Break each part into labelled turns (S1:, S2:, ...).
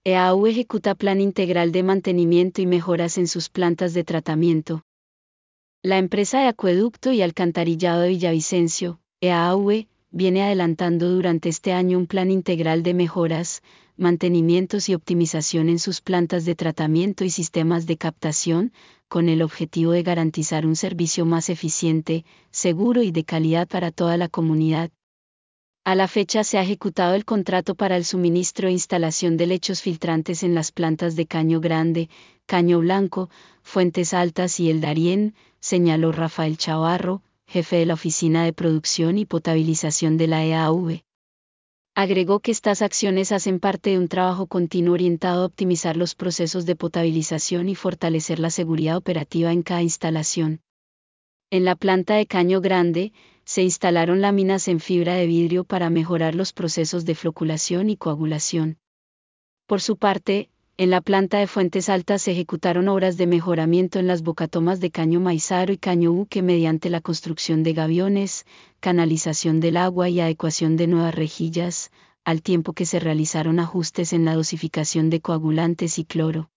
S1: EAU ejecuta plan integral de mantenimiento y mejoras en sus plantas de tratamiento. La empresa de acueducto y alcantarillado de Villavicencio, EAU, viene adelantando durante este año un plan integral de mejoras, mantenimientos y optimización en sus plantas de tratamiento y sistemas de captación, con el objetivo de garantizar un servicio más eficiente, seguro y de calidad para toda la comunidad. A la fecha se ha ejecutado el contrato para el suministro e instalación de lechos filtrantes en las plantas de Caño Grande, Caño Blanco, Fuentes Altas y El Darién, señaló Rafael Chavarro, jefe de la Oficina de Producción y Potabilización de la EAV. Agregó que estas acciones hacen parte de un trabajo continuo orientado a optimizar los procesos de potabilización y fortalecer la seguridad operativa en cada instalación. En la planta de Caño Grande, se instalaron láminas en fibra de vidrio para mejorar los procesos de floculación y coagulación. Por su parte, en la planta de Fuentes Altas se ejecutaron obras de mejoramiento en las bocatomas de Caño Maizaro y Caño Buque mediante la construcción de gaviones, canalización del agua y adecuación de nuevas rejillas, al tiempo que se realizaron ajustes en la dosificación de coagulantes y cloro.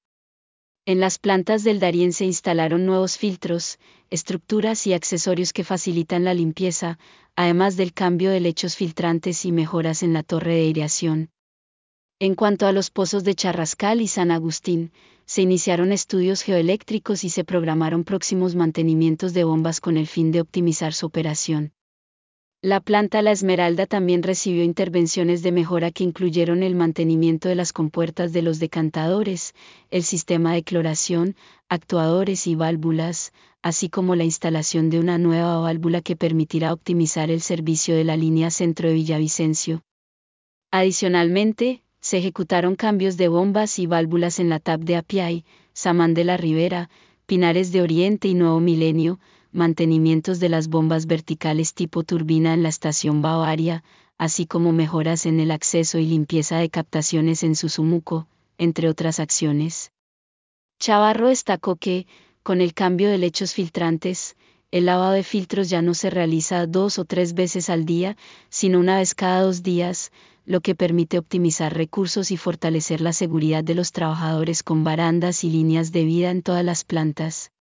S1: En las plantas del Darién se instalaron nuevos filtros, estructuras y accesorios que facilitan la limpieza, además del cambio de lechos filtrantes y mejoras en la torre de aireación. En cuanto a los pozos de Charrascal y San Agustín, se iniciaron estudios geoeléctricos y se programaron próximos mantenimientos de bombas con el fin de optimizar su operación. La planta La Esmeralda también recibió intervenciones de mejora que incluyeron el mantenimiento de las compuertas de los decantadores, el sistema de cloración, actuadores y válvulas, así como la instalación de una nueva válvula que permitirá optimizar el servicio de la línea centro de Villavicencio. Adicionalmente, se ejecutaron cambios de bombas y válvulas en la TAP de Apiay, Samán de la Ribera, Pinares de Oriente y Nuevo Milenio, mantenimientos de las bombas verticales tipo turbina en la estación Bavaria, así como mejoras en el acceso y limpieza de captaciones en Susumuco, entre otras acciones. Chavarro destacó que, con el cambio de lechos filtrantes, el lavado de filtros ya no se realiza 2 o 3 veces al día, sino una vez cada 2 días, lo que permite optimizar recursos y fortalecer la seguridad de los trabajadores con barandas y líneas de vida en todas las plantas.